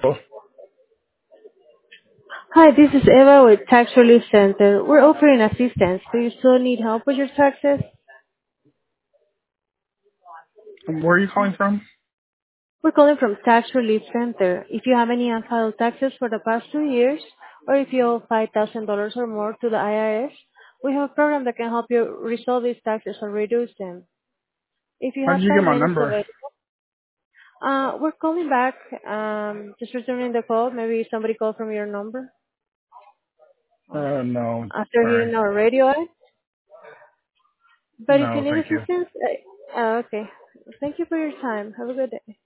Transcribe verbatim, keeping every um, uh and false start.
Oh, Hi, this is Eva with Tax Relief Center. We're offering assistance. Do you still need help with your taxes? where are you calling from? We're calling from Tax Relief Center. If you have any unfiled taxes for the past two years, or if you owe five thousand dollars or more to the I R S, we have a program that can help you resolve these taxes or reduce them. If you How did have you get five my minutes number? available, uh, we're calling back, um, just returning the call. Maybe somebody called from your number Uh, no. after Sorry. hearing our radio ad. But if you No, need thank you. assistance, uh, uh, okay. Thank you for your time. Have a good day.